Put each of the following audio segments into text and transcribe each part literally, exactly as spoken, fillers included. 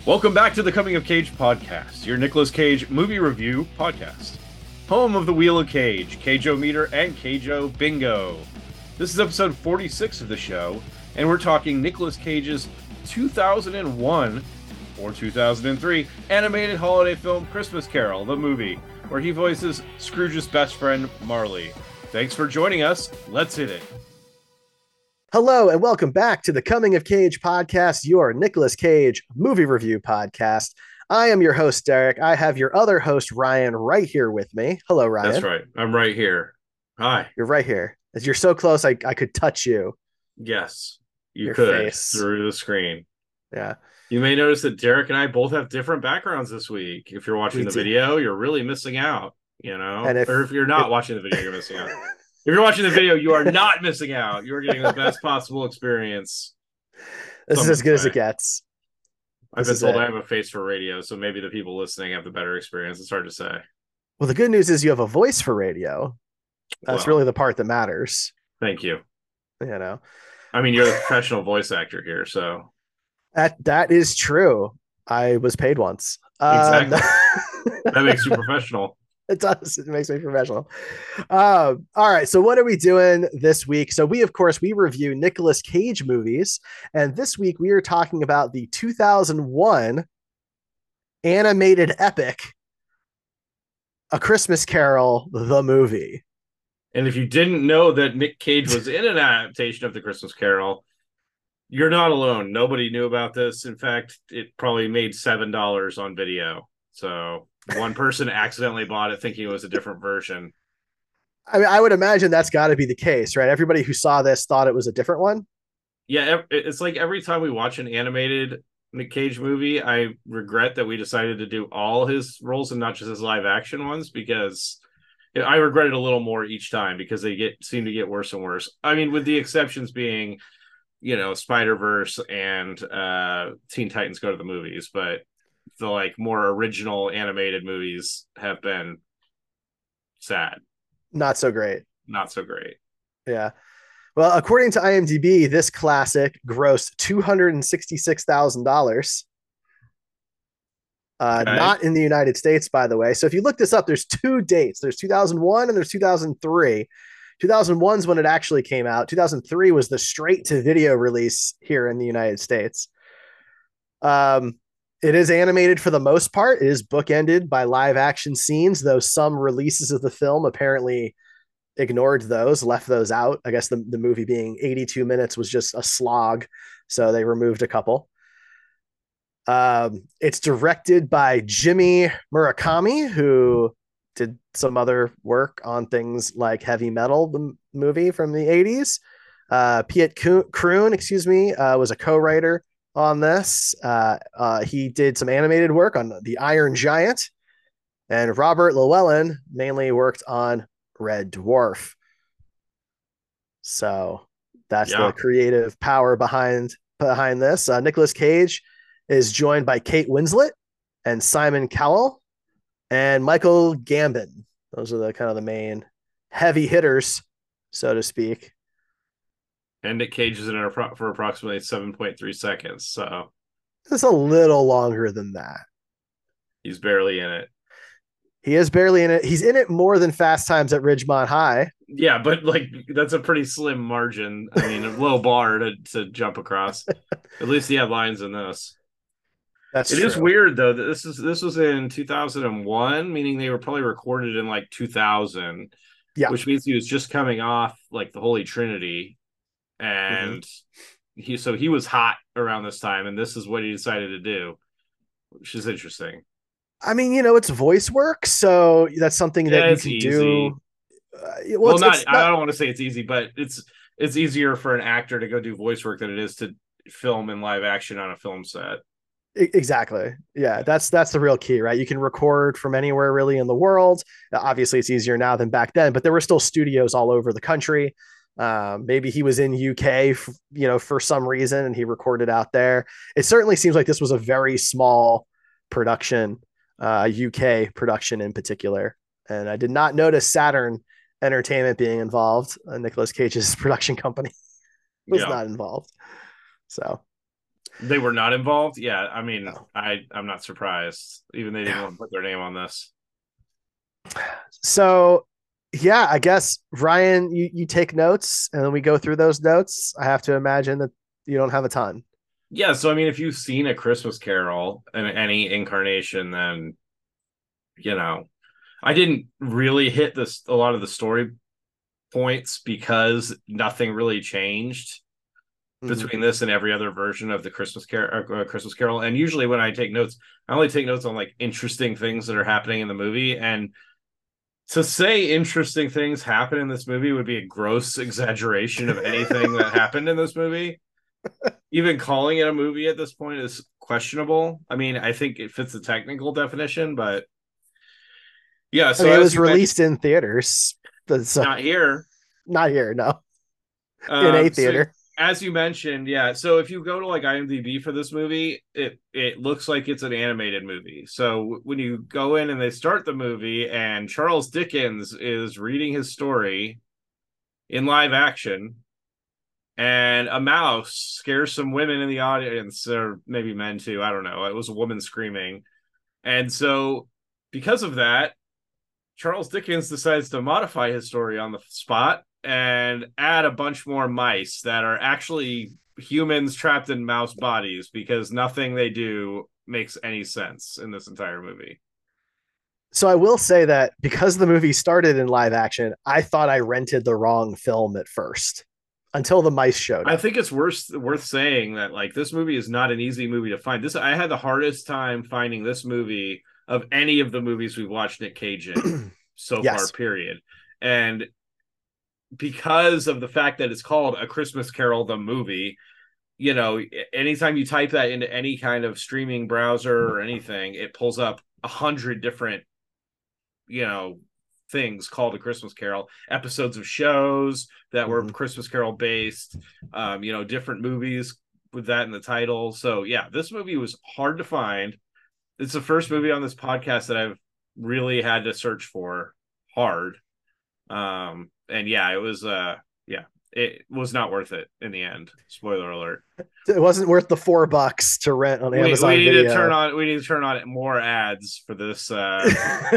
Welcome back to the Coming of Cage podcast, your Nicolas Cage movie review podcast. Home of the Wheel of Cage, Cage-O-Meter, and Cage-O Bingo. This is episode forty-six of the show, and we're talking Nicolas Cage's two thousand one or two thousand three animated holiday film Christmas Carol, the movie, where he voices Scrooge's best friend, Marley. Thanks for joining us. Let's hit it. Hello and welcome back to the Coming of Cage podcast, your Nicolas Cage movie review podcast. I am your host, Derek. I have your other host, Ryan, right here with me. Hello, Ryan. That's right. I'm right here. Hi. You're right here. As you're so close, I, I could touch you. Yes, you Your could face. through the screen. Yeah. You may notice that Derek and I both have different backgrounds this week. If you're watching We the do. video, you're really missing out, you know? And if- or if you're not if- watching the video, you're missing out. If you're watching the video, you are not missing out. You're getting the best possible experience. This is Some as good as say. it gets. I've This been is told it. I have a face for radio, so maybe the people listening have the better experience. It's hard to say. Well, the good news is you have a voice for radio. That's Well, really the part that matters. Thank you. You know, I mean, you're the professional voice actor here, so that that is true. I was paid once. Exactly. Um, that makes you professional. It does. It makes me professional. Um, all right. So what are we doing this week? So we, of course, we review Nicolas Cage movies. And this week we are talking about the two thousand one animated epic, A Christmas Carol, the movie. And if you didn't know that Nick Cage was in an adaptation of The Christmas Carol, you're not alone. Nobody knew about this. In fact, it probably made seven dollars on video. So one person accidentally bought it thinking it was a different version. I mean, I would imagine that's got to be the case, right? Everybody who saw this thought it was a different one. Yeah, ev- it's like every time we watch an animated Nick Cage movie, I regret that we decided to do all his roles and not just his live action ones, because I regret it a little more each time because they get seem to get worse and worse. I mean, with the exceptions being, you know, Spider-Verse and uh, Teen Titans Go to the Movies, but the like more original animated movies have been sad, Not so great. not so great. Yeah. Well, according to IMDb, this classic grossed two hundred sixty-six thousand dollars. Uh, Okay. Not in the United States, by the way. So if you look this up, there's two dates. There's two thousand one and there's two thousand three. two thousand one is when it actually came out. two thousand three was the straight to video release here in the United States. Um, it is animated for the most part. It is bookended by live action scenes, though some releases of the film apparently ignored those, left those out. I guess the, the movie being eighty-two minutes was just a slog, so they removed a couple. Um, it's directed by Jimmy Murakami, who did some other work on things like Heavy Metal, the m- movie from the eighties. Uh, Piet Kroon, excuse me, uh, was a co-writer on this. Uh, uh, he did some animated work on The Iron Giant, and Robert Llewellyn mainly worked on Red Dwarf. So that's Yeah. the creative power behind behind this. Uh, Nicolas Cage is joined by Kate Winslet and Simon Cowell and Michael Gambon. Those are the kind of the main heavy hitters, so to speak. And Nick Cage is in it appro- for approximately seven point three seconds, so It's a little longer than that. he's barely in it. He is barely in it. He's in it more than Fast Times at Ridgemont High. Yeah, but like that's a pretty slim margin. I mean, a low bar to, to jump across. At least he had lines in this. That's It true. is weird though that this is this was in two thousand one, meaning they were probably recorded in like two thousand. Yeah. Which means he was just coming off like the Holy Trinity, and Mm-hmm. he so he was hot around this time, and this is what he decided to do, which is interesting. I mean, you know, it's voice work, so that's something that Yeah, you it's can easy. do. Uh, well, Well, it's, not, it's I don't want to say it's easy, but it's it's easier for an actor to go do voice work than it is to film in live action on a film set. E- Exactly. Yeah, that's that's the real key, right? You can record from anywhere really in the world. Obviously, it's easier now than back then, but there were still studios all over the country. Um, maybe he was in U K, f- you know, for some reason, and he recorded out there. It certainly seems like this was a very small production, uh, U K production in particular. And I did not notice Saturn Entertainment being involved. Uh, Nicolas Cage's production company was Yeah. not involved. So They were not involved. Yeah, I mean, No. I I'm not surprised. Even they didn't Yeah. want to put their name on this. So yeah, I guess Ryan, you, you take notes and then we go through those notes. I have to imagine that you don't have a ton. Yeah, so I mean, if you've seen A Christmas Carol in any incarnation, then you know, I didn't really hit this a lot of the story points because nothing really changed Mm-hmm. between this and every other version of the Christmas Carol. Uh, Christmas Carol, and usually when I take notes, I only take notes on like interesting things that are happening in the movie. And to say interesting things happen in this movie would be a gross exaggeration of anything that happened in this movie. Even calling it a movie at this point is questionable. I mean, I think it fits the technical definition, but yeah. I So mean, it as was you mentioned, released in theaters, so not here. not here, no, in a Um, so theater. as you mentioned, yeah. So if you go to like IMDb for this movie, it it looks like it's an animated movie. So when you go in and they start the movie, and Charles Dickens is reading his story in live action, and a mouse scares some women in the audience, or maybe men too. I don't know. It was a woman screaming, and so because of that, Charles Dickens decides to modify his story on the spot and add a bunch more mice that are actually humans trapped in mouse bodies because nothing they do makes any sense in this entire movie. So I will say that because the movie started in live action, I thought I rented the wrong film at first until the mice showed I up. think it's worth worth saying that like this movie is not an easy movie to find. This I had the hardest time finding this movie of any of the movies we've watched Nick Cage in so far, Yes. period. And because of the fact that it's called A Christmas Carol the movie, you know, anytime you type that into any kind of streaming browser or anything, it pulls up a hundred different, you know, things called A Christmas Carol, episodes of shows that were Mm-hmm. Christmas Carol based, um, you know, different movies with that in the title. So yeah, this movie was hard to find. It's the first movie on this podcast that I've really had to search for hard. Um, and yeah, it was uh yeah, it was not worth it in the end. Spoiler alert. It wasn't worth the four bucks to rent on We we Amazon need to turn Video. on we need to turn on more ads for this uh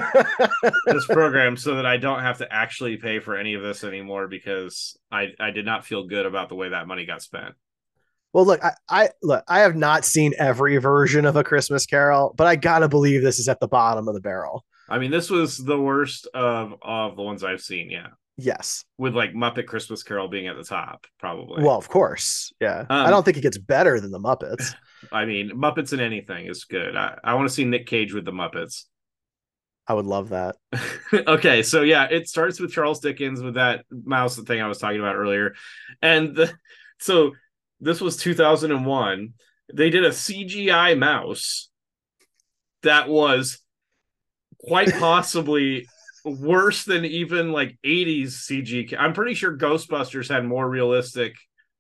this program so that I don't have to actually pay for any of this anymore because I I did not feel good about the way that money got spent. Well, look, I, I look, I have not seen every version of A Christmas Carol, but I gotta believe this is at the bottom of the barrel. I mean, this was the worst of of the ones I've seen, yeah. Yes. With like Muppet Christmas Carol being at the top, probably. Well, of course. Yeah. I don't Um, think it gets better than the Muppets. I mean, Muppets in anything is good. I, I want to see Nick Cage with the Muppets. I would love that. Okay, so yeah, it starts with Charles Dickens with that mouse thing I was talking about earlier, and the, so this was two thousand one. They did a C G I mouse that was quite possibly worse than even like eighties C G. I'm pretty sure Ghostbusters had more realistic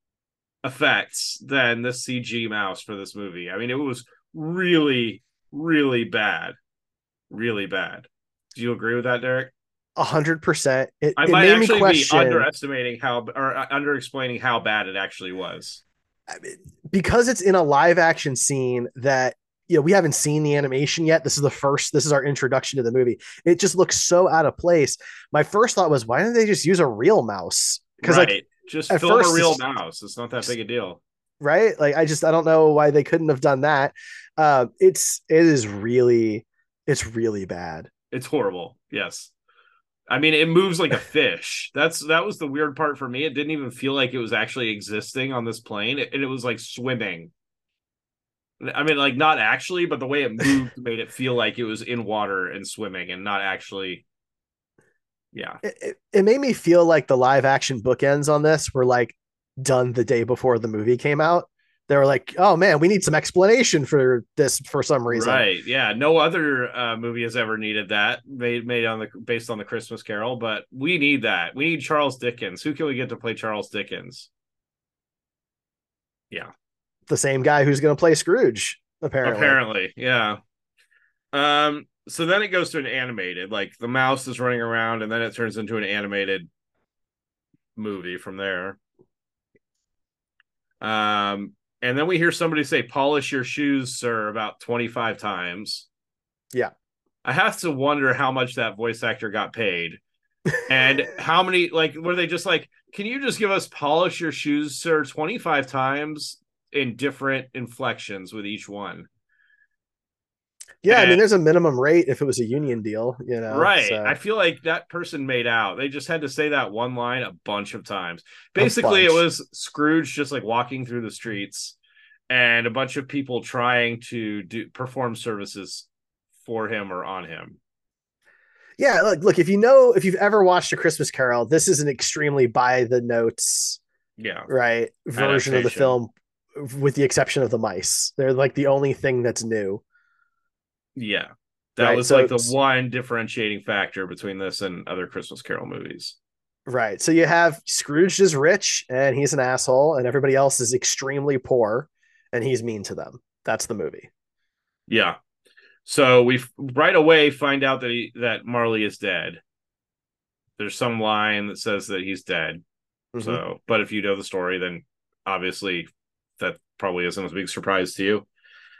effects than this C G mouse for this movie. I mean, it was really, really bad. Really bad. Do you agree with that, Derek? A hundred percent. It I it might made me actually be question underestimating how or uh, under explaining how bad it actually was. because it's in a live action scene that you know we haven't seen the animation yet. This is the first. This is our introduction to the movie. It just looks so out of place. My first thought was, why didn't they just use a real mouse? Because Right. like Just at film a first, real it's, mouse. It's not that big a deal. right? Like I just I don't know why they couldn't have done that. Uh, it's it is really it's really bad. It's horrible. Yes. I mean, it moves like a fish. That's that was the weird part for me. It didn't even feel like it was actually existing on this plane, and it was like swimming. I mean, like not actually, but the way it moved made it feel like it was in water and swimming, and not actually. Yeah, It, it, it made me feel like the live action bookends on this were like done the day before the movie came out. They were like, "Oh man, we need some explanation for this for some reason." right. Yeah, no other uh, movie has ever needed that made made on the based on the Christmas Carol, but we need that. We need Charles Dickens. Who can we get to play Charles Dickens? Yeah, The same guy who's going to play Scrooge, apparently. apparently, yeah. Um, so then it goes to an animated, like the mouse is running around, and then it turns into an animated movie from there. Um, And then we hear somebody say, polish your shoes, sir, about twenty-five times. Yeah. I have to wonder how much that voice actor got paid. And how many, like, were they just like, can you just give us polish your shoes, sir, twenty-five times in different inflections with each one? Yeah, I And, mean, there's a minimum rate if it was a union deal, you know. right. So I feel like that person made out. They just had to say that one line a bunch of times. a Basically, it bunch. was Scrooge just like walking through the streets and a bunch of people trying to do perform services for him or on him. Yeah, look, look, if you know, if you've ever watched A Christmas Carol, this is an extremely by the notes, Yeah. right, version of the Adaptation. film, with the exception of the mice. They're like the only thing that's new, Yeah. That right? was like So, the one differentiating factor between this and other Christmas Carol movies. right. So you have Scrooge is rich and he's an asshole, and everybody else is extremely poor and he's mean to them. That's the movie. Yeah. So we right away find out that he that Marley is dead. There's some line that says that he's dead. Mm-hmm. So, but if you know the story, then obviously that probably isn't a big surprise to you.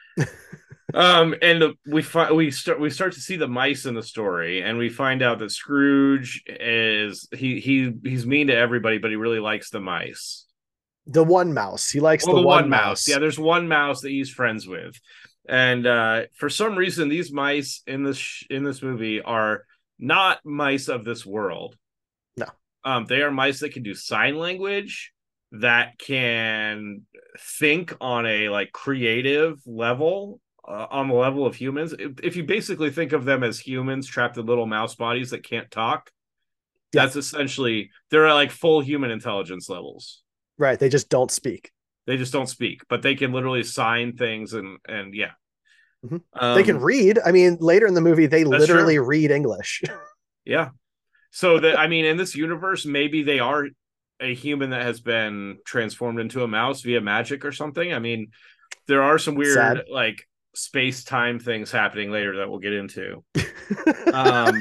um, and we fi- we start we start to see the mice in the story, and we find out that Scrooge is he he he's mean to everybody, but he really likes the mice. The one mouse. He likes Well, the the one one mouse. mouse. Yeah, there's one mouse that he's friends with, and uh, for some reason, these mice in this sh- in this movie are not mice of this world. No. Um, they are mice that can do sign language, that can think on a like creative level, uh, on the level of humans. If, if you basically think of them as humans trapped in little mouse bodies that can't talk, Yeah. that's essentially they're like full human intelligence levels. Right. They just don't speak. They just don't speak, but they can literally sign things and and yeah. Mm-hmm. Um, They can read. I mean, later in the movie, they literally true. read English. Yeah. So that I mean, in this universe, maybe they are a human that has been transformed into a mouse via magic or something. I mean, there are some weird Sad. like space time things happening later that we'll get into. um,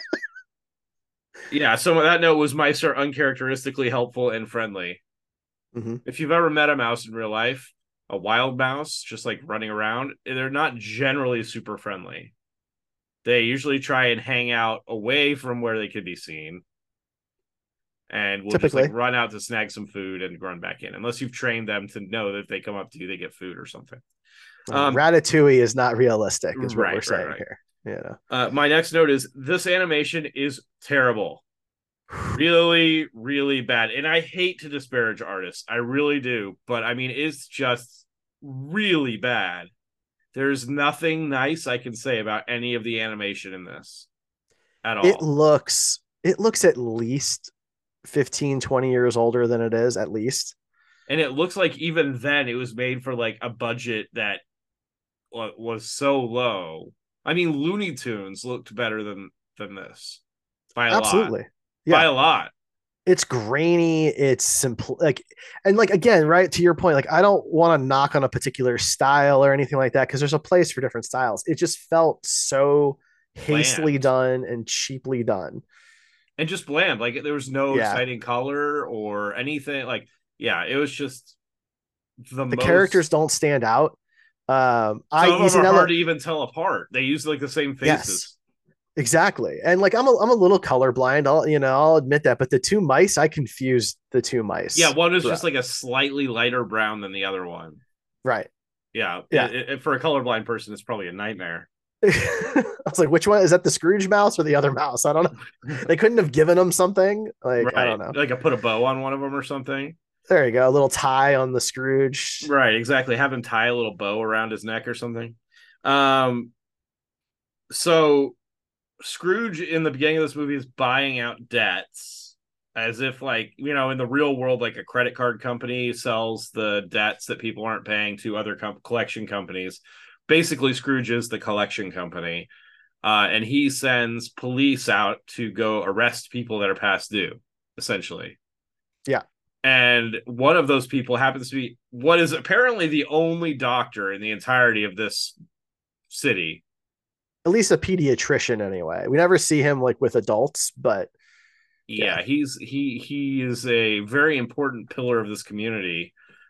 yeah. So that note was mice are uncharacteristically helpful and friendly. Mm-hmm. If you've ever met a mouse in real life, a wild mouse just like running around, they're not generally super friendly. They usually try and hang out away from where they could be seen, and will just like run out to snag some food and run back in, unless you've trained them to know that if they come up to you, they get food or something. Um, Ratatouille is not realistic, is what right, we're saying right, right. here. Yeah. Uh, my next note is this animation is terrible. Really, really bad. And I hate to disparage artists. I really do. But I mean, it's just really bad. There's nothing nice I can say about any of the animation in this at all. It looks it looks at least fifteen, twenty years older than it is, at least. And it looks like even then it was made for like a budget that was so low. I mean, Looney Tunes looked better than than this by a Absolutely. lot. Yeah. By a lot. It's grainy. It's simple. Like, and like, again, right to your point, like, I don't want to knock on a particular style or anything like that, because there's a place for different styles. It just felt so hastily Bland. done and cheaply done. And just bland. Like, there was no yeah. exciting color or anything. Like, yeah, it was just the, the most... characters don't stand out. Um, Some I of them are hard to even tell apart. They use like the same faces. Yes. Exactly. And like I'm a I'm a little colorblind. I'll you know, I'll admit that. But the two mice, I confused the two mice. Yeah, one is just like a slightly lighter brown than the other one. Right. Yeah. Yeah. It, it, for a colorblind person, it's probably a nightmare. I was like, which one is that, the Scrooge mouse or the other mouse? I don't know. They couldn't have given him something. Like, right. I don't know. Like I put a bow on one of them or something. There you go. A little tie on the Scrooge. Right, exactly. Have him tie a little bow around his neck or something. Um so Scrooge in the beginning of this movie is buying out debts as if, like, you know, in the real world, like a credit card company sells the debts that people aren't paying to other com- collection companies. Basically, Scrooge is the collection company, uh, and he sends police out to go arrest people that are past due, essentially. Yeah. And one of those people happens to be what is apparently the only doctor in the entirety of this city. At least a pediatrician, anyway. We never see him like with adults, but yeah, yeah, he's he he is a very important pillar of this community.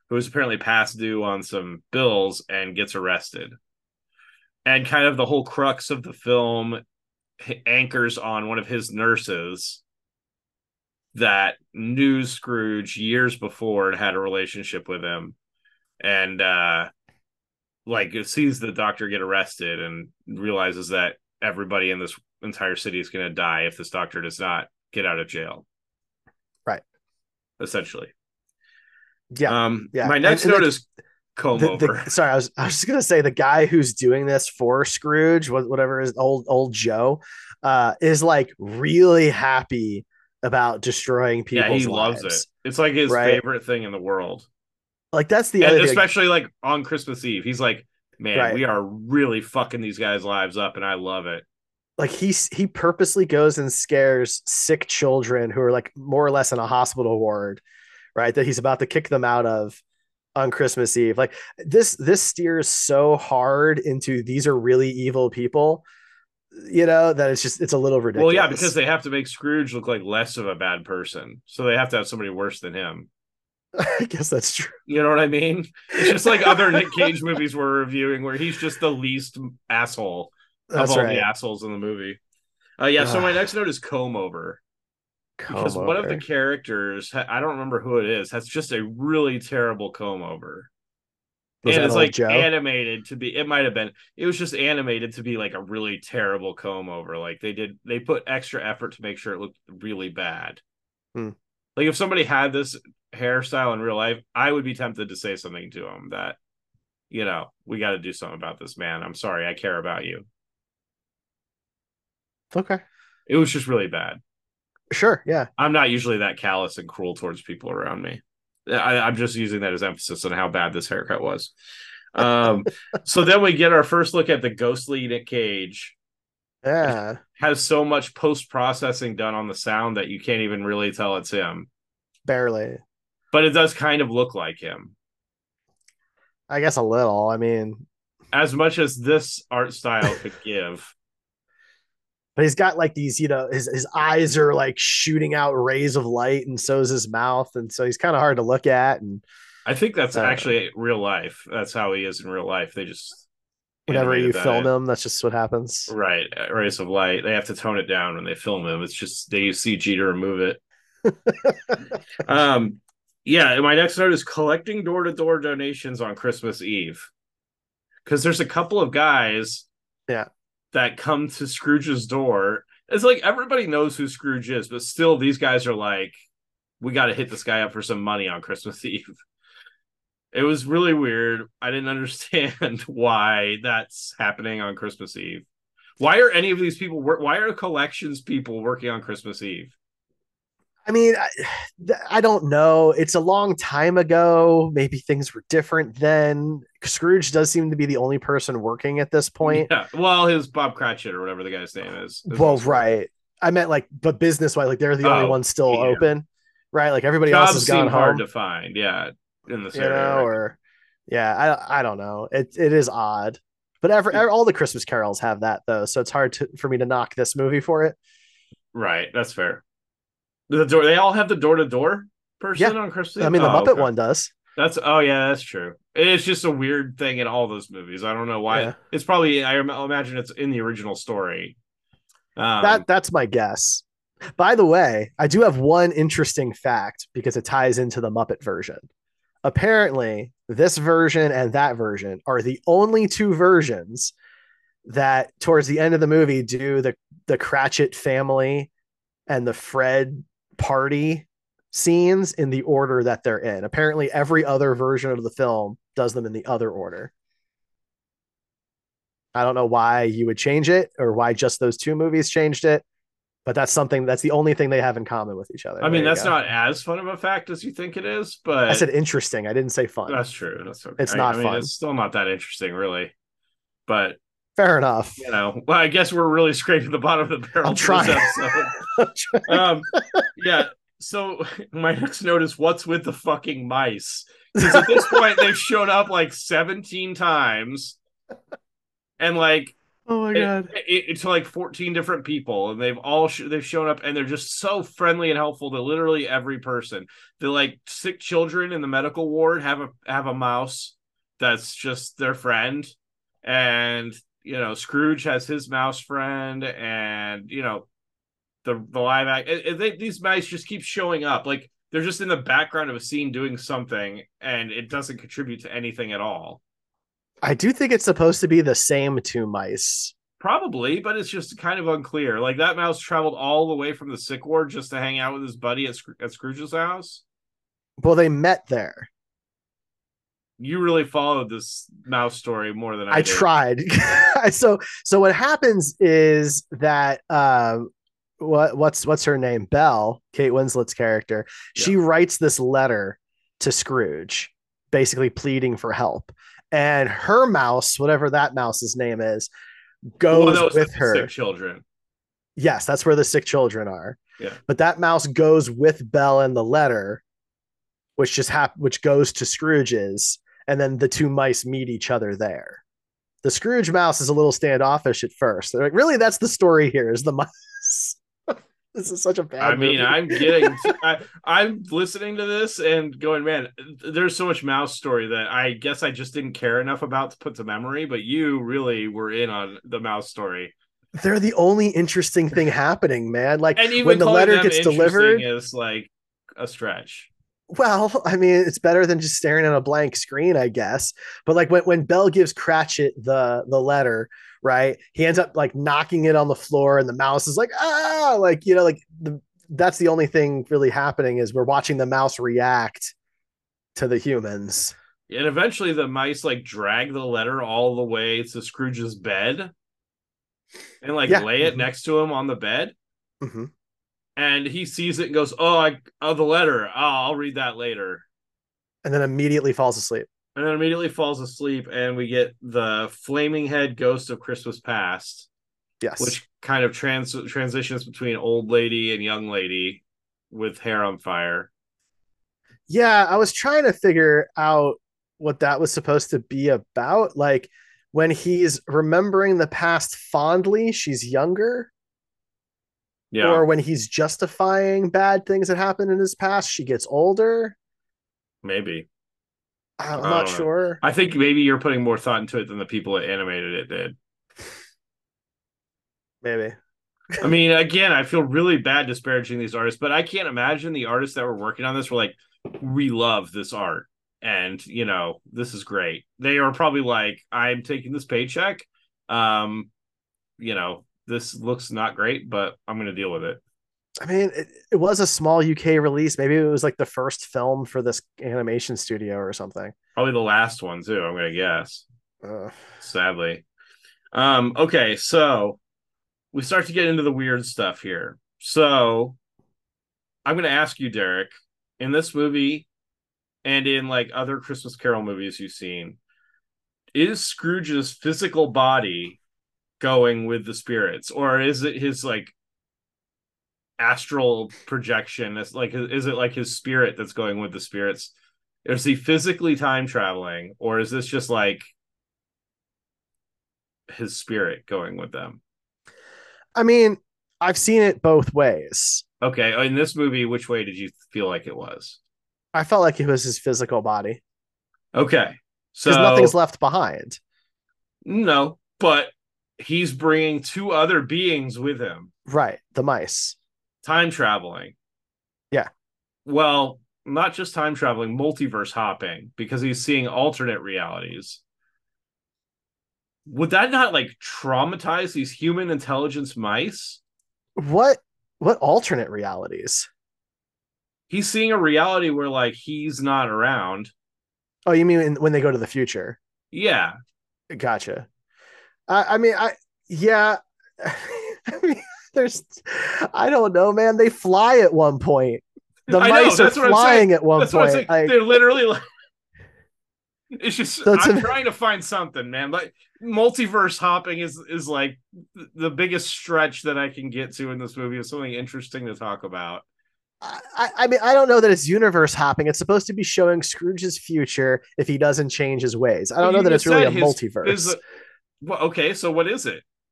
who is apparently past due on some bills and gets arrested. And kind of the whole crux of the film anchors on one of his nurses that knew Scrooge years before and had a relationship with him. And uh like sees the doctor get arrested and realizes that everybody in this entire city is going to die if this doctor does not get out of jail. Right. Essentially. Yeah. Um, yeah. My next and, and note the, is comb the, over. The, sorry, I was I was just gonna say the guy who's doing this for Scrooge, whatever is old old Joe, uh, is like really happy about destroying Yeah, he people's loves lives. it. It's like his right? favorite thing in the world. Like that's the And other thing. especially like on Christmas Eve. He's like, man, Right. we are really fucking these guys' lives up, and I love it. Like he's he purposely goes and scares sick children who are like more or less in a hospital ward, right? That he's about to kick them out of on Christmas Eve. Like this this steers so hard into these are really evil people, you know, that it's just it's a little ridiculous. Well, yeah, because they have to make Scrooge look like less of a bad person. So they have to have somebody worse than him. I guess that's true. You know what I mean? It's just like other Nick Cage movies we're reviewing where he's just the least asshole That's of all right. the assholes in the movie. Uh, yeah, so my next note is comb over. Comb because over. one of the characters, I don't remember who it is, has just a really terrible comb over. Was and it's like Joe? animated to be, it might have been, it was just animated to be like a really terrible comb over. Like they did, they put extra effort to make sure it looked really bad. Hmm. Like if somebody had this hairstyle in real life, I would be tempted to say something to him that, you know, we got to do something about this, man. I'm sorry. I care about you. Okay. It was just really bad. Sure. Yeah. I'm not usually that callous and cruel towards people around me. I, I'm just using that as emphasis on how bad this haircut was. Um, so then we get our first look at the ghostly Nick Cage. Yeah. It has so much post-processing done on the sound that you can't even really tell it's him. Barely. But it does kind of look like him. I guess a little. I mean, as much as this art style could give. But he's got like these, you know, his, his eyes are like shooting out rays of light, and so is his mouth. And so he's kind of hard to look at. And I think that's uh, actually real life. That's how he is in real life. They just whenever you film in. him, that's just what happens. Right. Rays of light. They have to tone it down when they film him. It's just they use C G to remove it. um yeah, my next note is collecting door-to-door donations on Christmas Eve. Because there's a couple of guys yeah that come to Scrooge's door. It's like everybody knows who Scrooge is, but still these guys are like, we got to hit this guy up for some money on Christmas Eve. It was really weird. I didn't understand why that's happening on Christmas Eve. Why are any of these people work? Why are collections people working on Christmas Eve? I mean, I, I don't know. It's a long time ago. Maybe things were different then. Scrooge does seem to be the only person working at this point. Yeah. Well, his Bob Cratchit or whatever the guy's name is. is well, right. I meant like, but business wise, like they're the oh, only ones still yeah. open, right? Like everybody Jobs else has gone seem home. hard to find, yeah, in this you area, know, right? or yeah, I I don't know. It it is odd, but ever all the Christmas carols have that though, so it's hard to, for me to knock this movie for it. Right, that's fair. The door, they all have the door to door person yeah. on Christmas Eve? I mean, the oh, Muppet okay. one does. That's oh yeah, that's true. It's just a weird thing in all those movies. I don't know why. Yeah. It's probably I imagine it's in the original story. Um, that that's my guess. By the way, I do have one interesting fact because it ties into the Muppet version. Apparently, this version and that version are the only two versions that, towards the end of the movie, do the the Cratchit family and the Fred party scenes in the order that they're in. Apparently, every other version of the film does them in the other order. I don't know why you would change it or why just those two movies changed it, but that's something that's the only thing they have in common with each other. I mean, that's go. not as fun of a fact as you think it is, but I said interesting. I didn't say fun. That's true. That's okay. It's not I mean, fun. It's still not that interesting, really. But fair enough. You know, well, I guess we're really scraping the bottom of the barrel. I'm trying. I'm trying. Um, yeah. So my next note is what's with the fucking mice? Because at this point they've shown up like seventeen times. And like Oh my It, god. it, it's like fourteen different people, and they've all sh- they've shown up, and they're just so friendly and helpful to literally every person. The like sick children in the medical ward have a have a mouse that's just their friend, and you know Scrooge has his mouse friend, and you know the the live act. It, it, they, these mice just keep showing up, like they're just in the background of a scene doing something, and it doesn't contribute to anything at all. I do think it's supposed to be the same two mice. Probably, but it's just kind of unclear. Like that mouse traveled all the way from the sick ward just to hang out with his buddy at, at Scrooge's house. Well, they met there. You really followed this mouse story more than I, I did. tried. so so what happens is that uh, what what's what's her name? Belle, Kate Winslet's character. She Yeah. writes this letter to Scrooge, basically pleading for help. And her mouse, whatever that mouse's name is, The one goes that was with with the her. sick children. Yes, that's where the sick children are. Yeah. But that mouse goes with Belle in the letter, which just hap- which goes to Scrooge's, and then the two mice meet each other there. The Scrooge mouse is a little standoffish at first. They're like, really, that's the story here is the mouse. This is such a bad I mean, movie. I'm getting, to, I, I'm listening to this and going, man, there's so much mouse story that I guess I just didn't care enough about to put to memory. But you really were in on the mouse story. They're the only interesting thing happening, man. Like And even when the calling letter them gets interesting delivered, is like a stretch. well, I mean, it's better than just staring at a blank screen, I guess. But like when, when Belle gives Cratchit the the letter, right? He ends up like knocking it on the floor, and the mouse is like, ah, like you know, like the that's the only thing really happening is we're watching the mouse react to the humans. And eventually the mice like drag the letter all the way to Scrooge's bed and like Yeah. lay it Mhm. next to him on the bed. Mhm. And he sees it and goes, "Oh, I oh the letter. Oh, I'll read that later." And then immediately falls asleep. And then immediately falls asleep, and we get the flaming head ghost of Christmas past, Yes. which kind of trans transitions between old lady and young lady with hair on fire. Yeah, I was trying to figure out what that was supposed to be about. Like when he's remembering the past fondly, she's younger. Yeah, Or when he's justifying bad things that happened in his past, she gets older. maybe. I'm I not don't know. sure. I think maybe you're putting more thought into it than the people that animated it did. Maybe. I mean, again, I feel really bad disparaging these artists, but I can't imagine the artists that were working on this were like, we love this art. And, you know, this is great. They are probably like, I'm taking this paycheck. Um, you know, this looks not great, but I'm going to deal with it. I mean, it, it was a small U K release. Maybe it was like the first film for this animation studio or something. Probably the last one, too, I'm going to guess. Uh, Sadly. Um, okay, so we start to get into the weird stuff here. So I'm going to ask you, Derek, in this movie and in like other Christmas Carol movies you've seen, is Scrooge's physical body going with the spirits, or is it his like astral projection? It's like, is it like his spirit that's going with the spirits? Is he physically time traveling, or is this just like his spirit going with them? I mean, I've seen it both ways. Okay, in this movie, which way did you feel like it was? I felt like it was his physical body Okay, because so nothing's left behind. no, but he's bringing two other beings with him, Right. The mice. time traveling. Yeah. Well, not just time traveling, multiverse hopping, because he's seeing alternate realities. Would that not like traumatize these human intelligence mice? What what alternate realities? He's seeing a reality where like he's not around. Oh, you mean when they go to the future? Yeah. Gotcha. I, I mean, I yeah. I mean, there's, I don't know, man. They fly at one point. The I know, mice are that's what I'm flying saying. at one That's what I'm saying. point. Like, They're literally like, it's just So it's I'm a- trying to find something, man. Like multiverse hopping is is like the biggest stretch that I can get to in this movie. Is something interesting to talk about. I, I mean, I don't know that it's universe hopping. It's supposed to be showing Scrooge's future if he doesn't change his ways. I don't know You that it's just really a said his multiverse. phys- well, okay, so what is it?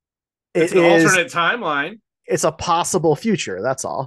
It's It an is. alternate timeline. It's a possible future. That's all.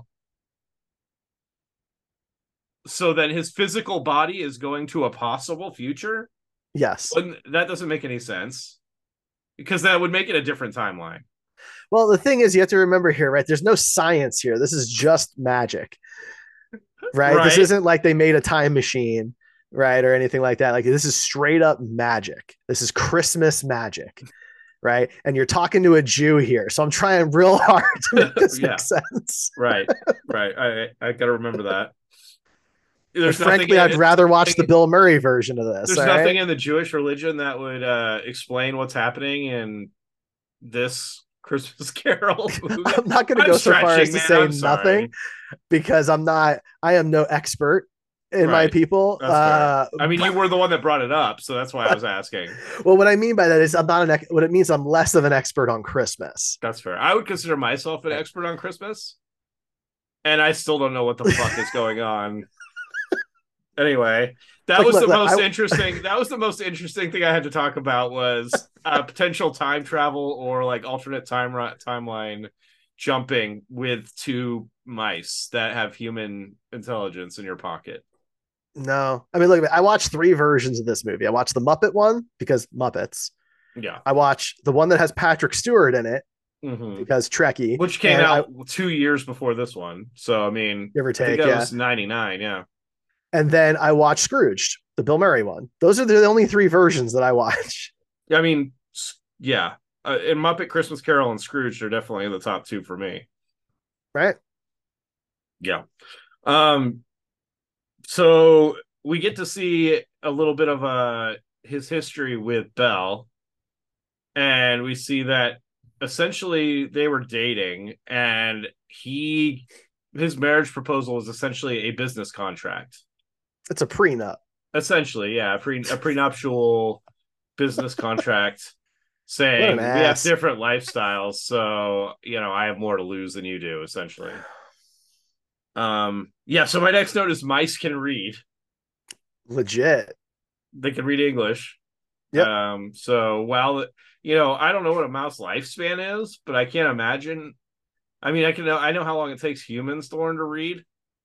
So then his physical body is going to a possible future. Yes. And that doesn't make any sense because that would make it a different timeline. Well, the thing is, you have to remember here, right? There's no science here. This is just magic, right? Right. This isn't like they made a time machine, right? Or anything like that. Like, this is straight up magic. This is Christmas magic, right? And you're talking to a Jew here. So I'm trying real hard to make this Yeah. make sense. Right. Right. I I got to remember that. There's frankly, I'd rather watch the Bill Murray version of this. There's nothing right? in the Jewish religion that would uh, explain what's happening in this Christmas Carol movie. I'm not going to go so far as to man, say I'm nothing sorry. because I'm not, I am no expert in right. my people. Uh, I mean, you were the one that brought it up, so that's why I was asking. Well, what I mean by that is I'm not an, what it means I'm less of an expert on Christmas. That's fair. I would consider myself an expert on Christmas, and I still don't know what the fuck is going on. Anyway, that look, was look, the look, most I... interesting. That was the most interesting thing I had to talk about was uh, potential time travel or like alternate time timeline jumping with two mice that have human intelligence in your pocket. No, I mean, look, I watched three versions of this movie. I watched the Muppet one because Muppets. Yeah. I watched the one that has Patrick Stewart in it mm-hmm. because Trekkie, which came out I... two years before this one. So I mean, give or take, I think that yeah. was ninety-nine. Yeah. And then I watched Scrooged, the Bill Murray one. Those are the only three versions that I watch. I mean, yeah. Uh, and Muppet Christmas Carol and Scrooge are definitely in the top two for me. Right? Yeah. Um. So we get to see a little bit of uh, his history with Belle. And we see that essentially they were dating and he, his marriage proposal was essentially a business contract. It's a prenup. Essentially, yeah, a, pre, a prenuptial business contract saying we have different lifestyles, so you know I have more to lose than you do. Essentially, um, yeah. So my next note is mice can read. Legit, they can read English. Yeah. Um. So while you know, I don't know what a mouse lifespan is, but I can't imagine. I mean, I can know I know how long it takes humans to learn to read.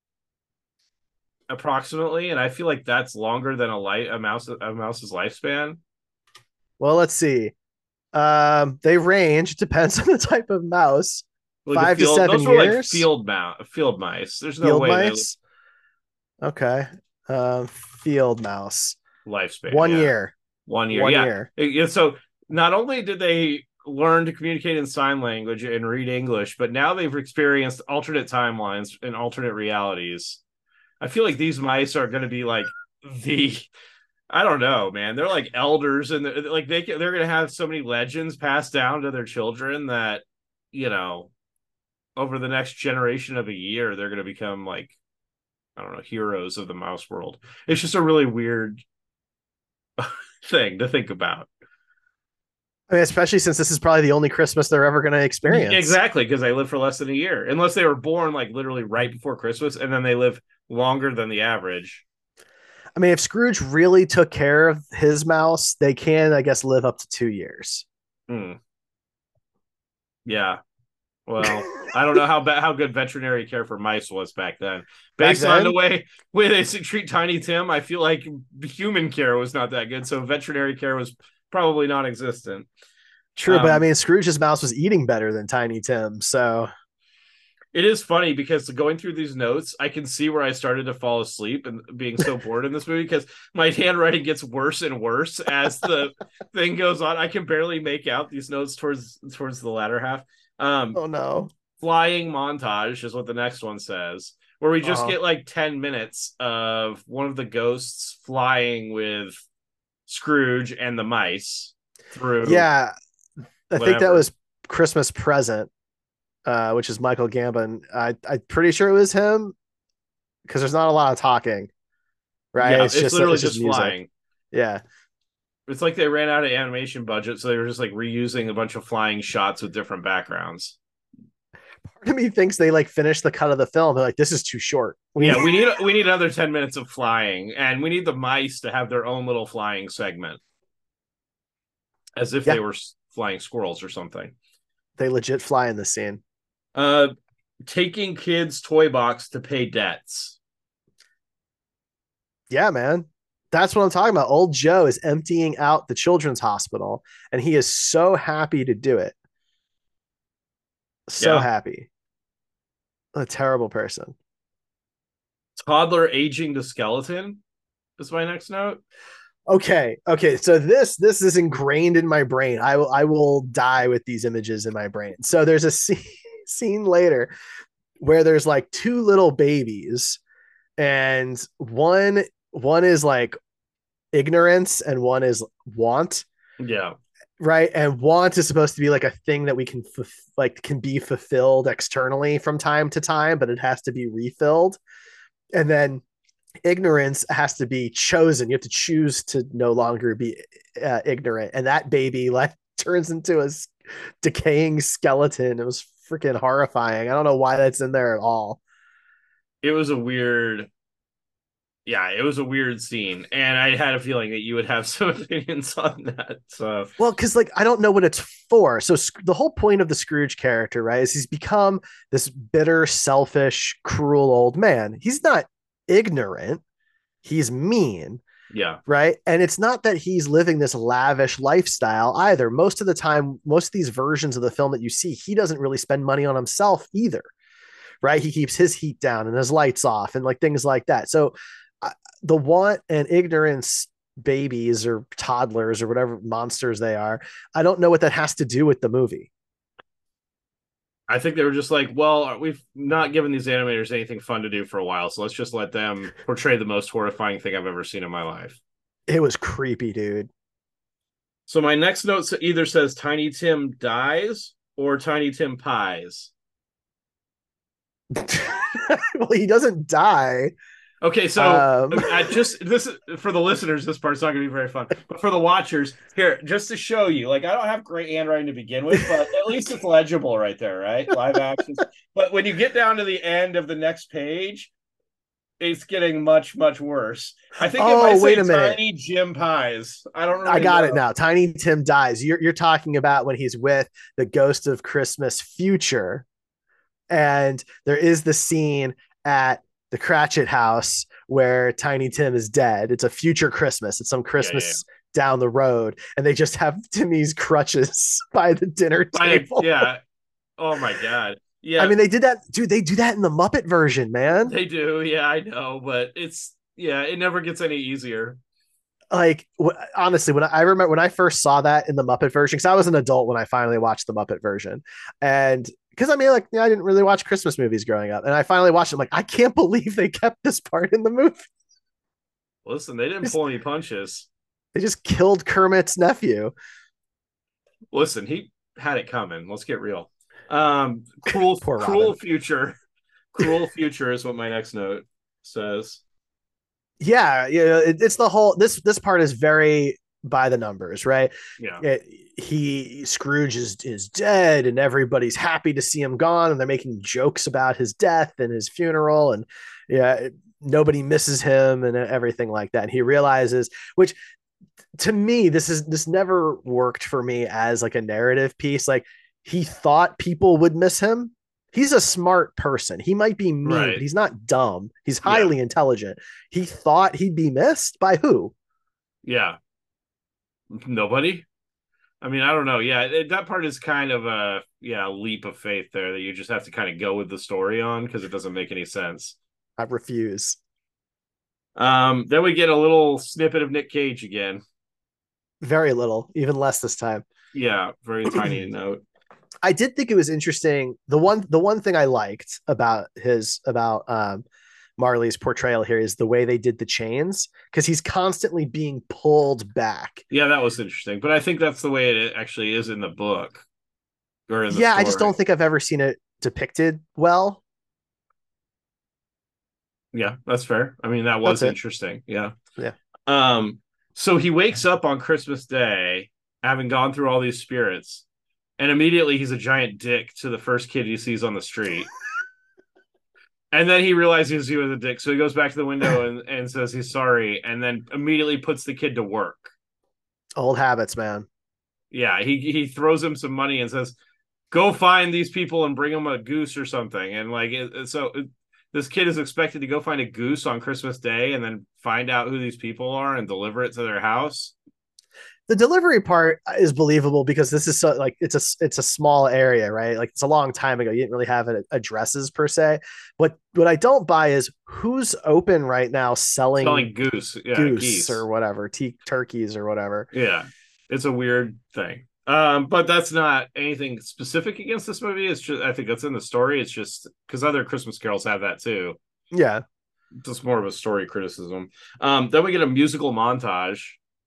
Approximately, and I feel like that's longer than a light a mouse a mouse's lifespan. Well, let's see. Um, they range. It depends on the type of mouse. Like Five field, to seven those years. Were like field mouse, field mice. There's no field way. Mice? They... Okay. Um, field mouse lifespan. One yeah. year. One year. One yeah. year. It, so not only did they learn to communicate in sign language and read English, but now they've experienced alternate timelines and alternate realities. I feel like these mice are going to be like the, I don't know, man. They're like elders, and they're, like they they're going to have so many legends passed down to their children that, you know, over the next generation of a year, they're going to become like, I don't know, heroes of the mouse world. It's just a really weird thing to think about. I mean, especially since this is probably the only Christmas they're ever going to experience. Exactly, because they live for less than a year, unless they were born like literally right before Christmas, and then they live longer than the average. I mean, if Scrooge really took care of his mouse, they can, I guess, live up to two years. Hmm. Yeah. Well, I don't know how ba- how good veterinary care for mice was back then. Based back then, on the way way they treat Tiny Tim, I feel like human care was not that good. So veterinary care was probably non-existent. True, um, but I mean, Scrooge's mouse was eating better than Tiny Tim, so it is funny because going through these notes, I can see where I started to fall asleep and being so bored in this movie because my handwriting gets worse and worse as the thing goes on. I can barely make out these notes towards towards the latter half. Um, oh no! Flying montage is what the next one says, where we just uh-huh. get like ten minutes of one of the ghosts flying with Scrooge and the mice through. Yeah, I whatever. think that was Christmas Present. Uh, which is Michael Gambon. I, I'm pretty sure it was him because there's not a lot of talking, right? Yeah, it's, it's just literally it's just, just flying. Yeah, it's like they ran out of animation budget, so they were just like reusing a bunch of flying shots with different backgrounds. Part of me thinks they like finished the cut of the film. They're like, this is too short. We yeah, we need we need another ten minutes of flying, and we need the mice to have their own little flying segment, as if yeah. they were flying squirrels or something. They legit fly in the scene. Uh, taking kids' toy box to pay debts. Yeah, man. That's what I'm talking about. Old Joe is emptying out the children's hospital, and he is so happy to do it. So Yeah. happy. A terrible person. Toddler aging to skeleton is my next note. Okay, okay. So this this is ingrained in my brain. I will I will die with these images in my brain. So there's a scene, scene later where there's like two little babies, and one one is like ignorance and one is want, Yeah. right? And want is supposed to be like a thing that we can like can be fulfilled externally from time to time, but it has to be refilled. And then ignorance has to be chosen. You have to choose to no longer be uh, ignorant. And that baby like turns into a decaying skeleton. It was freaking horrifying. I don't know why that's in there at all. It was a weird yeah, it was a weird scene, and I had a feeling that you would have some opinions on that. So, well, because like I don't know what it's for. So the whole point of the Scrooge character, right, is he's become this bitter, selfish, cruel old man. He's not ignorant. He's mean. yeah, right? And it's not that he's living this lavish lifestyle either. Most of the time, most of these versions of the film that you see, he doesn't really spend money on himself either, right? He keeps his heat down and his lights off and like things like that. So uh, the want and ignorance babies or toddlers or whatever monsters they are, I don't know what that has to do with the movie. I think they were just like, well, we've not given these animators anything fun to do for a while, so let's just let them portray the most horrifying thing I've ever seen in my life. It was creepy, dude. So my next note either says Tiny Tim dies or Tiny Tim pies. Well, he doesn't die. Okay, so um, I just this for the listeners, this part's not going to be very fun, but for the watchers, here just to show you, like I don't have great handwriting to begin with, but at least it's legible right there, right? Live action. But when you get down to the end of the next page, it's getting much much worse. I think oh, it might say wait a minute. Tiny Jim pies. I don't. Really I got know. it now. Tiny Tim dies. You're you're talking about when he's with the Ghost of Christmas Future, and there is the scene at the Cratchit house where Tiny Tim is dead. It's a future Christmas. It's some Christmas yeah, yeah. down the road, and they just have Timmy's crutches by the dinner table. I, yeah. Oh my god. Yeah. I mean, they did that, dude. They do that in the Muppet version, man. They do. Yeah, I know, but it's yeah, it never gets any easier. Like honestly, when I, I remember when I first saw that in the Muppet version, because I was an adult when I finally watched the Muppet version, and because I mean, like, you know, I didn't really watch Christmas movies growing up, and I finally watched it. I'm like, I can't believe they kept this part in the movie. Listen, they didn't pull any punches. They just killed Kermit's nephew. Listen, he had it coming. Let's get real. Um, cruel, cruel future, cruel future is what my next note says. Yeah, yeah, it, it's the whole. This this part is very by the numbers, right? Yeah. It, he Scrooge is is dead, and everybody's happy to see him gone, and they're making jokes about his death and his funeral, and yeah, it, nobody misses him and everything like that. And he realizes, which to me, this is this never worked for me as like a narrative piece. Like he thought people would miss him. He's a smart person. He might be mean, right. but he's not dumb. He's highly yeah. intelligent. He thought he'd be missed by who? Yeah. Nobody. I mean, I don't know. Yeah, it, that part is kind of a yeah leap of faith there that you just have to kind of go with the story on because it doesn't make any sense. I refuse. Um, then we get a little snippet of Nick Cage again. Very little, even less this time. Yeah, very tiny note. I did think it was interesting. The one the one thing I liked about his about um Marley's portrayal here is the way they did the chains, because he's constantly being pulled back. Yeah, that was interesting. But I think that's the way it actually is in the book. Or in the yeah, story. I just don't think I've ever seen it depicted well. Yeah, that's fair. I mean, that was interesting. Yeah. Yeah. Um, so he wakes up on Christmas Day, having gone through all these spirits, and immediately he's a giant dick to the first kid he sees on the street. And then he realizes he was a dick, so he goes back to the window and, and says he's sorry, and then immediately puts the kid to work. Old habits, man. Yeah, he he throws him some money and says, go find these people and bring them a goose or something. And like, it, so it, this kid is expected to go find a goose on Christmas Day and then find out who these people are and deliver it to their house. The delivery part is believable because this is so like it's a it's a small area, right? Like it's a long time ago. You didn't really have addresses per se. What what I don't buy is who's open right now selling selling goose, yeah, goose geese. or whatever, t- turkeys or whatever. Yeah, it's a weird thing. Um, but that's not anything specific against this movie. It's just I think that's in the story. It's just because other Christmas carols have that too. Yeah, just more of a story criticism. Um, then we get a musical montage.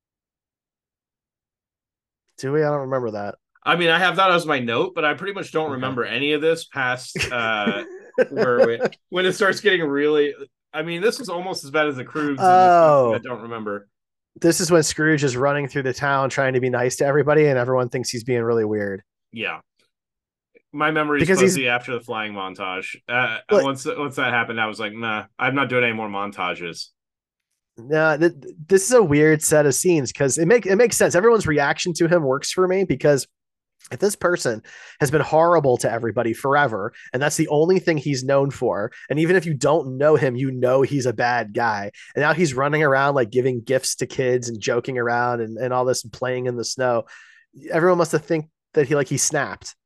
Do we? I don't remember that. I mean, I have that as my note, but I pretty much don't okay. remember any of this past uh, where we, when it starts getting really. I mean, this is almost as bad as the Croods. Oh, I don't remember. This is when Scrooge is running through the town trying to be nice to everybody, and everyone thinks he's being really weird. Yeah, my memory is fuzzy after the flying montage. Uh, but, once once that happened, I was like, nah, I'm not doing any more montages. No, th- this is a weird set of scenes because it make it makes sense. Everyone's reaction to him works for me because if this person has been horrible to everybody forever, and that's the only thing he's known for, and even if you don't know him, you know he's a bad guy, and now he's running around like giving gifts to kids and joking around and, and all this and playing in the snow. Everyone must have think that he like he snapped.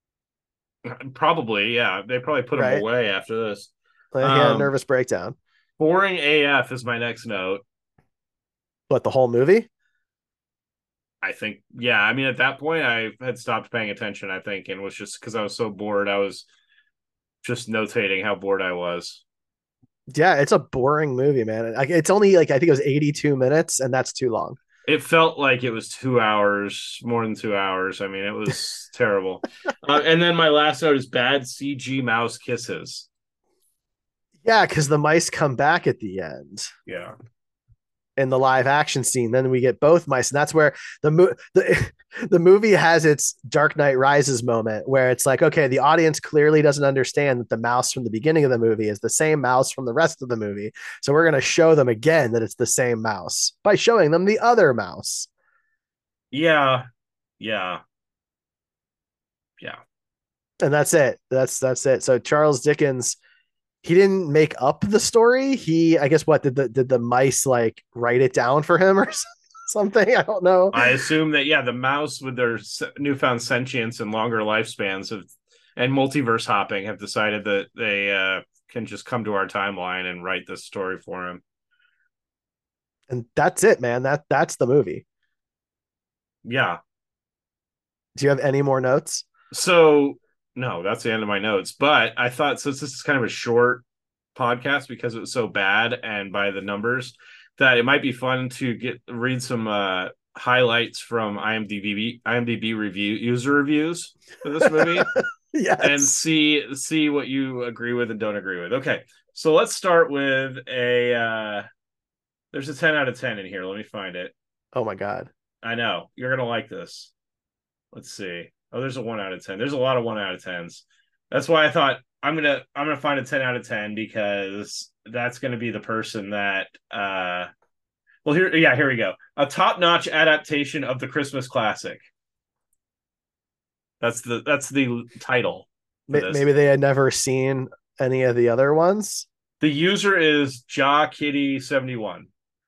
Probably, yeah. They probably put him right? away after this. Like, um, he had a nervous breakdown. Boring A F is my next note. What, the whole movie? I think, yeah. I mean, at that point, I had stopped paying attention, I think, and was just because I was so bored. I was just notating how bored I was. Yeah, it's a boring movie, man. It's only like, I think it was eighty-two minutes, and that's too long. It felt like it was two hours, more than two hours. I mean, it was terrible. Uh, and then my last note is bad C G mouse kisses. Yeah, because the mice come back at the end. Yeah. In the live action scene, then we get both mice, and that's where the mo- the the movie has its Dark Knight Rises moment, where it's like, okay, the audience clearly doesn't understand that the mouse from the beginning of the movie is the same mouse from the rest of the movie, so we're going to show them again that it's the same mouse by showing them the other mouse. Yeah, yeah, yeah, and that's it. That's that's it. So Charles Dickens, he didn't make up the story. He, I guess, what did the did the mice like write it down for him or something? I don't know. I assume that yeah, the mouse with their newfound sentience and longer lifespans of and multiverse hopping have decided that they uh, can just come to our timeline and write this story for him. And that's it, man. That that's the movie. Yeah. Do you have any more notes? So. No, that's the end of my notes. But I thought since this is kind of a short podcast because it was so bad and by the numbers that it might be fun to get read some uh, highlights from IMDb IMDb review user reviews for this movie. Yes. And see see what you agree with and don't agree with. Okay, so let's start with a. Uh, there's a ten out of ten in here. Let me find it. Oh my god! I know you're gonna like this. Let's see. Oh, there's a one out of ten. There's a lot of one out of tens. That's why I thought I'm gonna I'm gonna find a ten out of ten because that's gonna be the person that. Uh, well, here, yeah, here we go. A top-notch adaptation of the Christmas classic. That's the that's the title. Maybe they had never seen any of the other ones. The user is Ja Kitty seventy-one.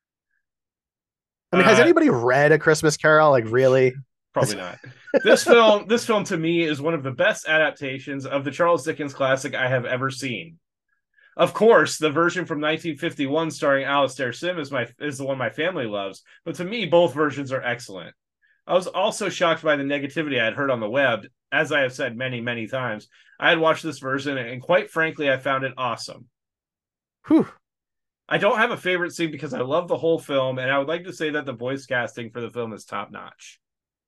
I mean, has uh, anybody read A Christmas Carol? Like, really? Probably not. This film, this film to me is one of the best adaptations of the Charles Dickens classic I have ever seen. Of course, the version from nineteen fifty-one starring Alastair Sim is my is the one my family loves, but to me, both versions are excellent. I was also shocked by the negativity I had heard on the web. As I have said many, many times, I had watched this version, and quite frankly, I found it awesome. Whew. I don't have a favorite scene because I love the whole film, and I would like to say that the voice casting for the film is top-notch.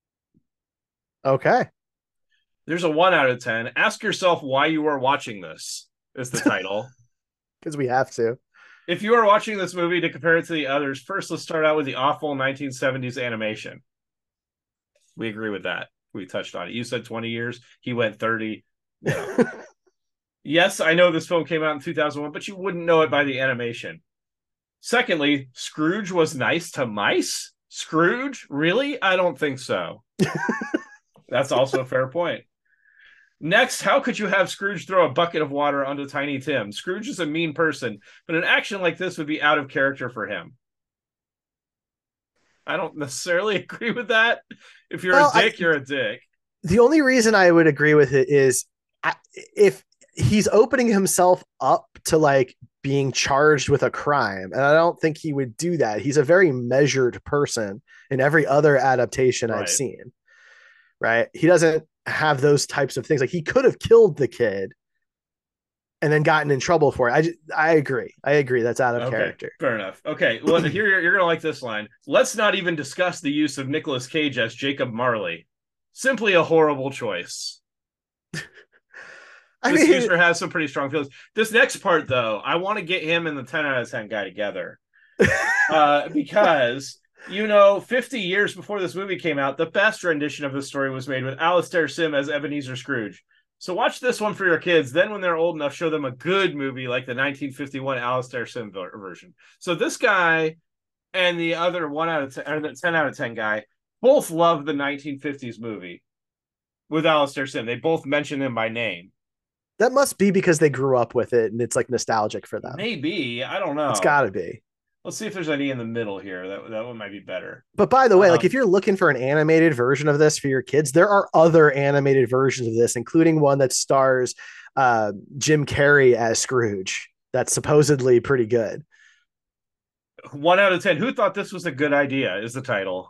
Okay. There's a one out of ten. Ask yourself why you are watching this, is the title. Because we have to. If you are watching this movie to compare it to the others, first let's start out with the awful nineteen seventies animation. We agree with that. We touched on it. You said twenty years. He went thirty. Yeah. Yes, I know this film came out in two thousand one, but you wouldn't know it by the animation. Secondly, Scrooge was nice to mice? Scrooge? Really? I don't think so. That's also a fair point. Next, how could you have Scrooge throw a bucket of water onto Tiny Tim? Scrooge is a mean person, but an action like this would be out of character for him. I don't necessarily agree with that. If you're Well, a I, dick, you're a dick. the only reason I would agree with it is I, if he's opening himself up to like being charged with a crime, and I don't think he would do that. He's a very measured person in every other adaptation I've Right. seen. Right? He doesn't have those types of things. Like he could have killed the kid and then gotten in trouble for it. I just, I agree. I agree. That's out of Okay, character. fair enough. Okay, well, here you're, you're going to like this line. Let's not even discuss the use of Nicolas Cage as Jacob Marley. Simply a horrible choice. I This mean, user has some pretty strong feelings. This next part, though, I want to get him and the ten out of ten guy together. uh, because, you know, fifty years before this movie came out, the best rendition of this story was made with Alastair Sim as Ebenezer Scrooge. So watch this one for your kids. Then when they're old enough, show them a good movie like the nineteen fifty-one Alastair Sim version. So this guy and the other one out of ten, or the ten out of ten guy, both love the nineteen fifties movie with Alastair Sim. They both mention him by name. that must be because they grew up with it and it's like nostalgic for them. Maybe. I don't know. It's got to be. Let's see if there's any in the middle here. That that one might be better. But by the way, Um, like if you're looking for an animated version of this for your kids, there are other animated versions of this, including one that stars uh, Jim Carrey as Scrooge. That's supposedly pretty good. One out of ten. Who thought this was a good idea? Is the title.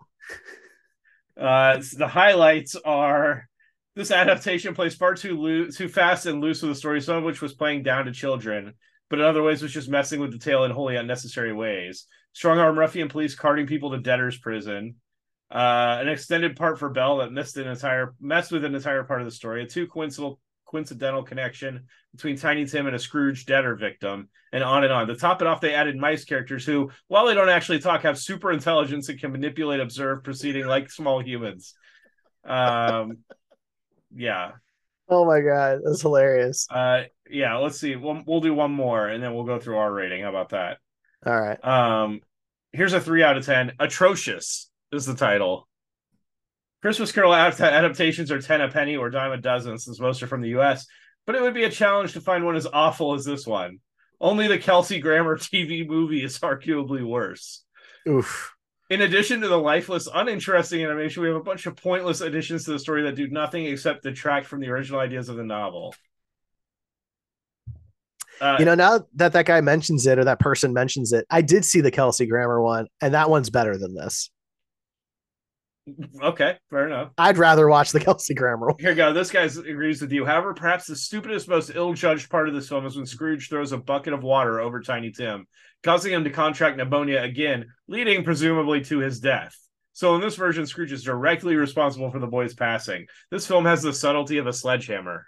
Uh, the highlights are this adaptation plays far too loo- too fast and loose with the story, some of which was playing down to children, but in other ways was just messing with the tale in wholly unnecessary ways. Strong arm ruffian police carting people to debtor's prison. Uh, an extended part for Belle that missed an entire messed with an entire part of the story. A too coincidental coincidental connection between Tiny Tim and a Scrooge debtor victim, and on and on. To top it off, they added mice characters who, while they don't actually talk, have super intelligence and can manipulate, observe, proceeding like small humans. Um, yeah. Oh my god, that's hilarious. Uh, yeah. Let's see. We'll we'll do one more, and then we'll go through our rating. How about that? All right. Um, here's a three out of ten. Atrocious is the title. Christmas Carol adaptations are ten a penny or dime a dozen, since most are from the U S, but it would be a challenge to find one as awful as this one. Only the Kelsey Grammer T V movie is arguably worse. Oof. In addition to the lifeless, uninteresting animation, we have a bunch of pointless additions to the story that do nothing except detract from the original ideas of the novel. Uh, you know, now that that guy mentions it or that person mentions it, I did see the Kelsey Grammer one, and that one's better than this. Okay, fair enough. I'd rather watch the Kelsey Grammer one. Here you go. This guy agrees with you. However, perhaps the stupidest, most ill-judged part of this film is when Scrooge throws a bucket of water over Tiny Tim, causing him to contract pneumonia again, leading presumably to his death. So in this version, Scrooge is directly responsible for the boy's passing. This film has the subtlety of a sledgehammer.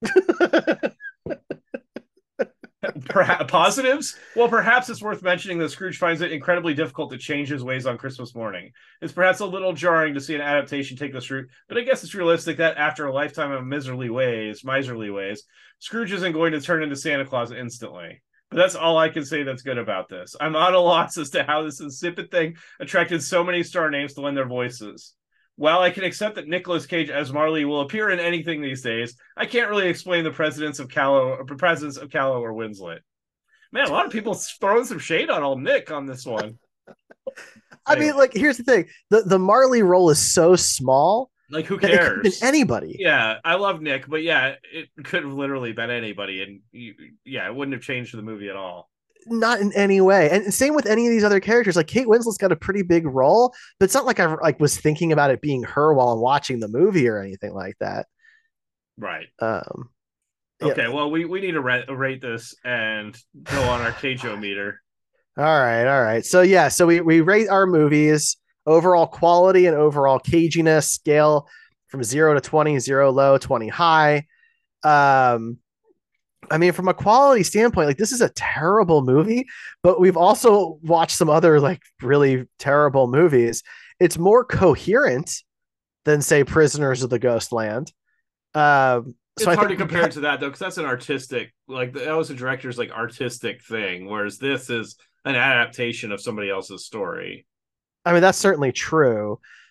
Perhaps, positives? Well, perhaps it's worth mentioning that Scrooge finds it incredibly difficult to change his ways on Christmas morning. It's perhaps a little jarring to see an adaptation take this route, but I guess it's realistic that after a lifetime of miserly ways, miserly ways, Scrooge isn't going to turn into Santa Claus instantly. But that's all I can say that's good about this. I'm at a loss as to how this insipid thing attracted so many star names to lend their voices. While I can accept that Nicolas Cage as Marley will appear in anything these days, I can't really explain the presence of Callow, or presence of Callow or Winslet. Man, a lot of people throwing some shade on old Nick on this one. I mean, like, here's the thing: the the Marley role is so small. Like, who cares? It could have been anybody. Yeah, I love Nick, but yeah, it could have literally been anybody, and you, yeah, it wouldn't have changed the movie at all. Not in any way. And same with any of these other characters. Like Kate Winslet's got a pretty big role, but it's not like I like was thinking about it being her while I'm watching the movie or anything like that. Right. Um. Okay. Yeah. Well, we we need to rate, rate this and go on our Cage-O-meter. All right. All right. So yeah. So we we rate our movies overall quality and overall caginess scale from zero to twenty. Zero low, twenty high. Um. I mean, from a quality standpoint, like this is a terrible movie, but we've also watched some other like really terrible movies. It's more coherent than, say, Prisoners of the Ghostland. Um, it's so hard to compare it to that though, because that's an artistic, like that was a director's like artistic thing, whereas this is an adaptation of somebody else's story. I mean, that's certainly true.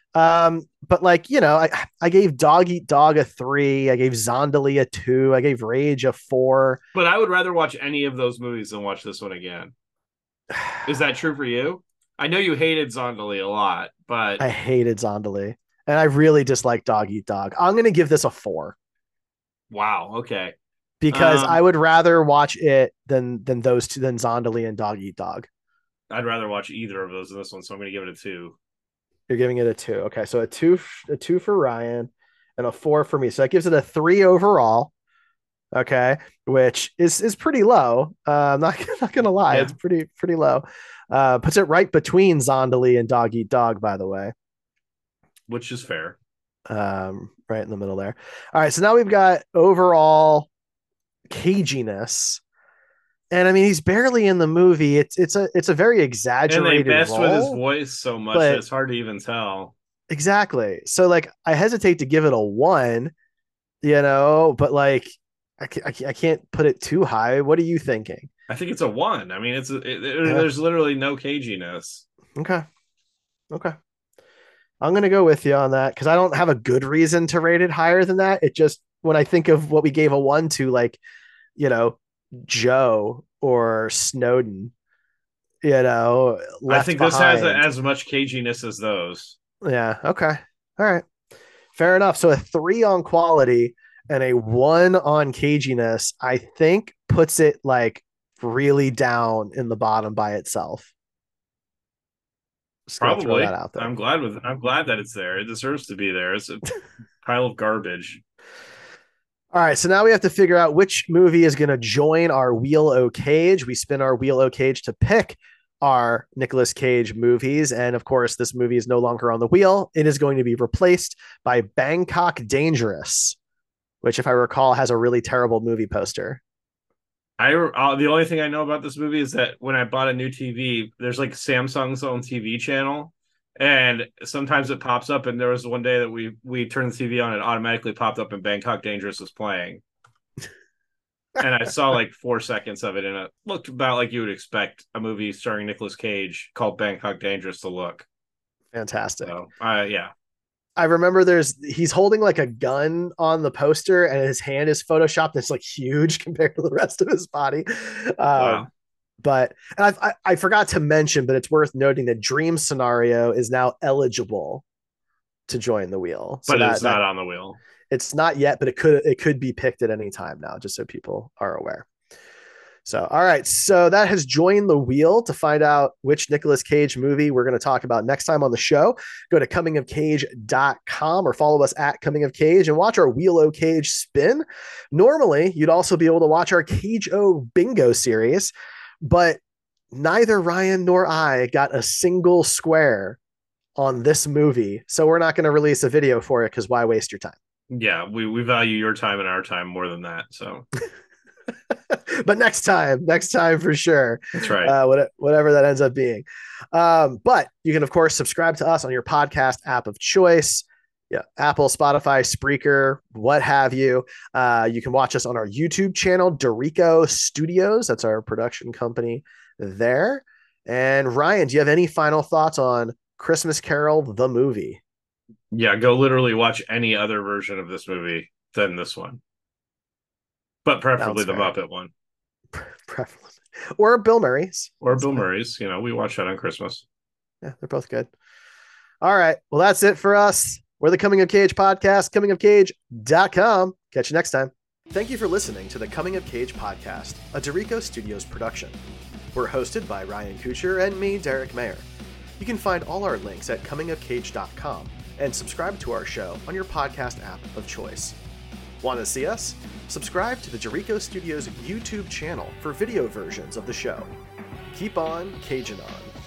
Um, but like, you know, I, I gave Dog Eat Dog a three. I gave Zondali a two. I gave Rage a four. But I would rather watch any of those movies than watch this one again. Is that true for you? I know you hated Zondali a lot, but I hated Zondali. And I really dislike Dog Eat Dog. I'm going to give this a four. Wow. Okay. Because um, I would rather watch it than than those two, than Zondali and Dog Eat Dog. I'd rather watch either of those in this one, so I'm going to give it a two. You're giving it a two. Okay, so a two, a two for Ryan, and a four for me. So that gives it a three overall. Okay, which is is pretty low. Uh, I'm not not gonna lie, yeah. It's pretty pretty low. Uh, puts it right between Zondali and Dog Eat Dog, by the way, which is fair. Um, right in the middle there. All right, so now we've got overall caginess. And I mean, he's barely in the movie. It's it's a it's a very exaggerated. And they messed role, with his voice so much that it's hard to even tell. Exactly. So like, I hesitate to give it a one, you know, but like, I can't, I can't put it too high. What are you thinking? I think it's a one. I mean, it's a, it, it, yeah. There's literally no caginess. Okay. Okay. I'm gonna go with you on that because I don't have a good reason to rate it higher than that. It just when I think of what we gave a one to, like, you know, Joe or Snowden, you know, I think behind. This has a, as much caginess as those. Yeah. Okay. All right. Fair enough. So a three on quality and a one on caginess, I think puts it like really down in the bottom by itself. Just Probably. Throw that out there. I'm glad with. I'm glad that it's there. It deserves to be there. It's a pile of garbage. All right, so now we have to figure out which movie is going to join our Wheel O Cage. We spin our Wheel O Cage to pick our Nicolas Cage movies. And of course, this movie is no longer on the wheel. It is going to be replaced by Bangkok Dangerous, which, if I recall, has a really terrible movie poster. I uh, the only thing I know about this movie is that when I bought a new T V, there's like Samsung's own T V channel. And sometimes it pops up, and there was one day that we we turned the T V on and it automatically popped up and Bangkok Dangerous was playing. And I saw like four seconds of it, and it looked about like you would expect a movie starring Nicolas Cage called Bangkok Dangerous to look. Fantastic. So, uh, yeah. I remember there's he's holding like a gun on the poster, and his hand is photoshopped. It's like huge compared to the rest of his body. Um, wow. But and I, I forgot to mention, but it's worth noting that Dream Scenario is now eligible to join the wheel. So but that, it's not that, on the wheel. It's not yet, but it could it could be picked at any time now, just so people are aware. So, all right. So that has joined the wheel. To find out which Nicolas Cage movie we're going to talk about next time on the show, go to coming of cage dot com or follow us at Coming of Cage and watch our Wheel O Cage spin. Normally, you'd also be able to watch our Cage O Bingo series, but neither Ryan nor I got a single square on this movie. So we're not going to release a video for it because why waste your time? Yeah, we, we value your time and our time more than that. So, but next time, next time for sure. That's right. Uh, what, whatever that ends up being. Um, but you can, of course, subscribe to us on your podcast app of choice. Yeah, Apple, Spotify, Spreaker, what have you. Uh, you can watch us on our YouTube channel, Dorico Studios. That's our production company there. And Ryan, do you have any final thoughts on Christmas Carol, the movie? Yeah, go literally watch any other version of this movie than this one. But preferably the Muppet one. Preferably. Or Bill Murray's. Or Bill Murray's. You know, we watch that on Christmas. Yeah, they're both good. All right. Well, that's it for us. We're the Coming of Cage podcast, coming of cage dot com. Catch you next time. Thank you for listening to the Coming of Cage podcast, a Dorico Studios production. We're hosted by Ryan Kuchar and me, Derek Mayer. You can find all our links at coming of cage dot com and subscribe to our show on your podcast app of choice. Want to see us? Subscribe to the Dorico Studios YouTube channel for video versions of the show. Keep on caging on.